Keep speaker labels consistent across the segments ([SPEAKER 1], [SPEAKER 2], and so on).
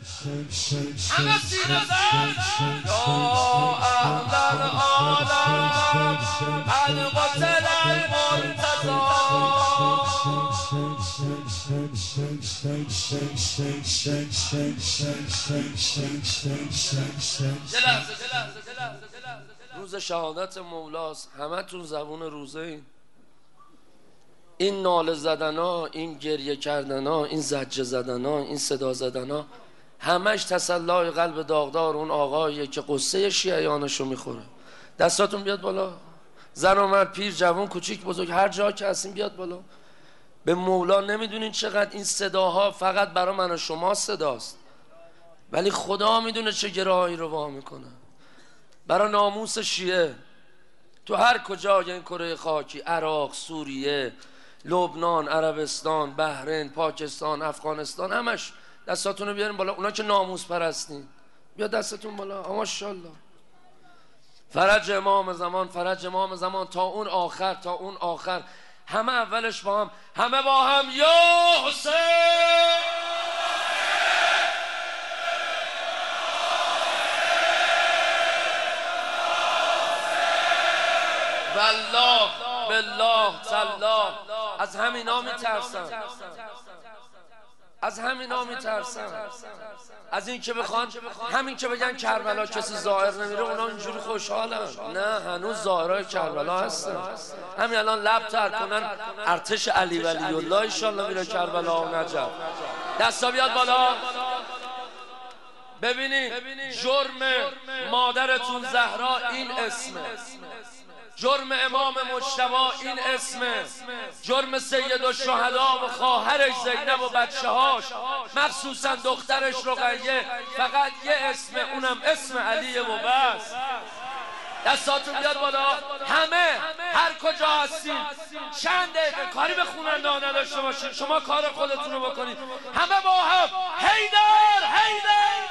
[SPEAKER 1] همه سینه زن یا اهل العالم القتل المرتضی روز شهادت مولاست، همه تون زبون روزه این ناله زدن ها، این گریه کردن ها، این زجه زدن ها، این صدا زدن ها، همش تسلای قلب داغدار اون آقاییه که قصه شیعیانشو میخوره. دستاتون بیاد بالا، زن و مرد، پیر جوان، کوچیک بزرگ، هر جا که هستین بیاد بالا. به مولا نمیدونین چقدر این صداها فقط برای من و شما صداست، ولی خدا میدونه چه گرهایی رو وا میکنه برای ناموس شیعه تو هر کجای این کره خاکی، عراق، سوریه، لبنان، عربستان، بحرین، پاکستان، افغانستان، همش. دستاتون رو بیارین بالا اونا که ناموس پرستین، بیا دستتون بالا. ماشاءالله. فرج امام زمان، فرج امام زمان تا اون آخر، تا اون آخر. همه اولش با هم، همه با هم یا حسین والله بالله تالله. از همینا میترسم، از همینا میترسم، از این که بخوان همین که بگن کربلا کسی ظاهر نمیره اونا اینجوری خوشحالن. نه، هنوز ظاهرای کربلا هستن. همین الان لب تر کنن ارتش علی ولی الله انشالله میره کربلا و نجف. دستا بیاد بالا. ببینید جرم مادرتون زهرا این اسمه، جرم امام مجتبی این اسمه، جرم سید الشهدا و خواهرش زینب و بچه هاش مخصوصا دخترش رقیه فقط یه اسمه، اونم اسم علیه و بس. دستاتون بیاد بالا. همه هر کجا هستین چند دقیقه کاری به خوننده نداشته باشین، شما کار خودتون رو بکنید. همه با هم حیدر حیدر.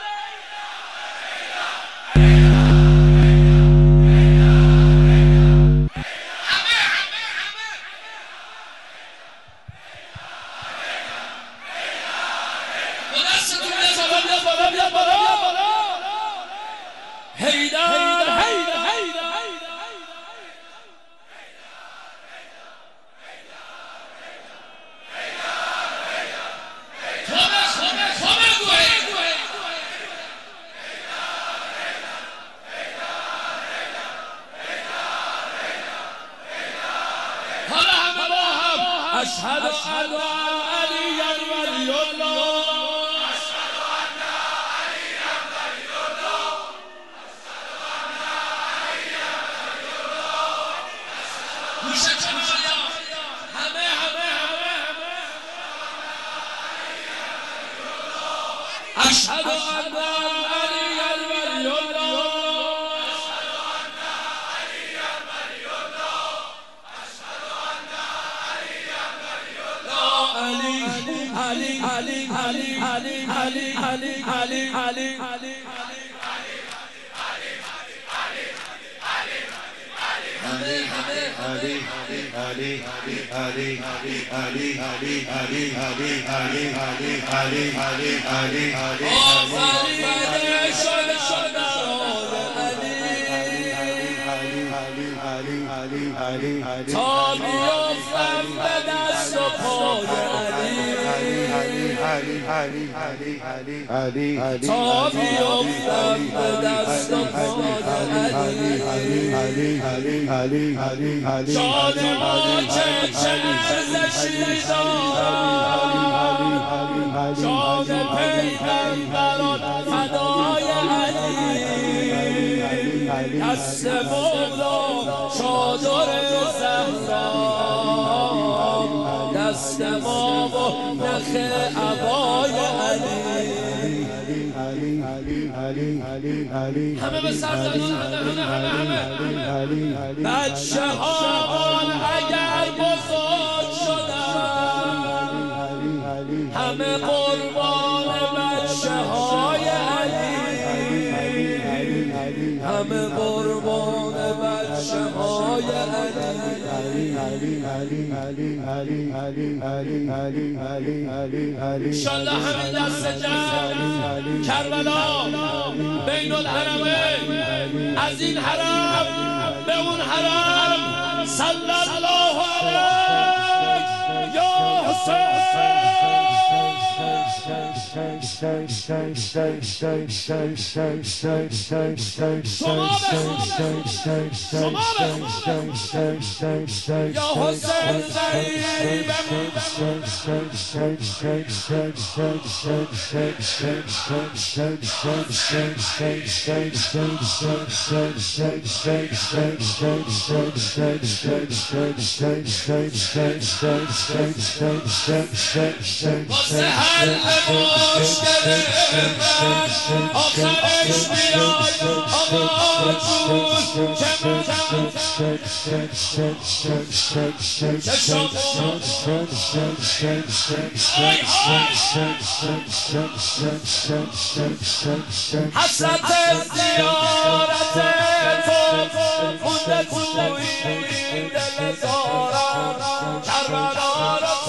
[SPEAKER 2] أشهد أن عليا ولي الله أشهد أن عليا ولي الله أشهد أن عليا ولي الله همه أشهد أن عليا ولي الله Ali Ali Ali Ali Ali Ali Ali Ali Ali تا بیفتم به دست و پای علی، تا بیفتم به دست و پای علی، جان ما چه ارزشی دارد، جان پیغمبران فدای علی، دست مولا چادر زهرا، دست ما و نخ عبای علی. همه به سر زدن، همه بچه هامان اگر بزرگ شدن، همه قربان بچه های علی، همه قربان بچه های علی. انشالله همین دست جمع کربلا بین الحرمین، از این حرم به اون حرم، صلی الله علیه یا حسین. شما بخون یا حسین ضعیف واسه حل مشکل من آخرش بیاد آقا جون که من حسرت زیارت تو مونده توی دل زارم کربلا را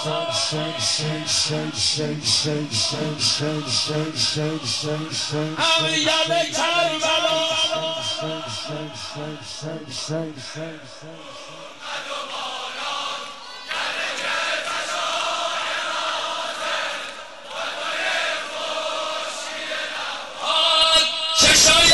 [SPEAKER 2] امیل کربلا چشای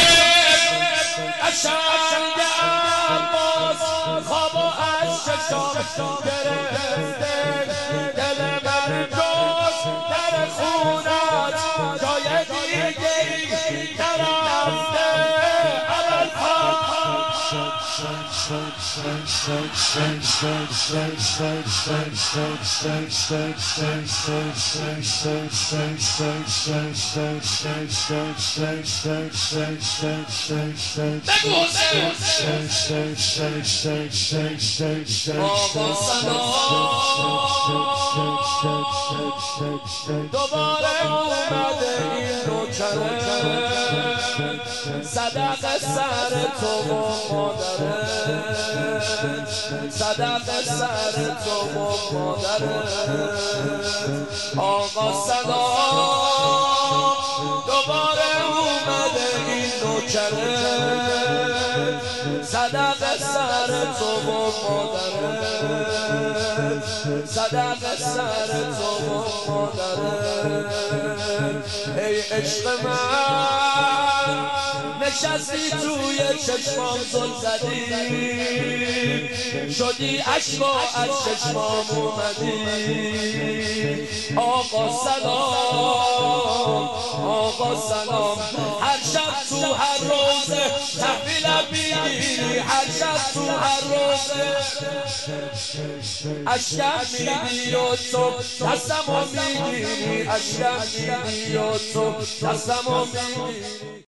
[SPEAKER 2] قشنگ عباس خواب و از چشام گرفته دل من جز در خونت جای دیگری نرفته آقا سلام دوباره اومده این نوکره صدق سر تو و مادره صدق سر تو و مادره آقا سلام دوباره اومده این نوکره صدق سر تو و مادره صدق سر تو و مادره ای عشق من نشستی توی چشمام زل زدی شدی عشقا از چشمام اومدی آقا سلام آقا سلام هر شب تو هر روزه تحویلم میگیری هر شب تو هر روزه اشکم میدی و تو دستمو میگیری اشکم میدی و تو دستمو میگیری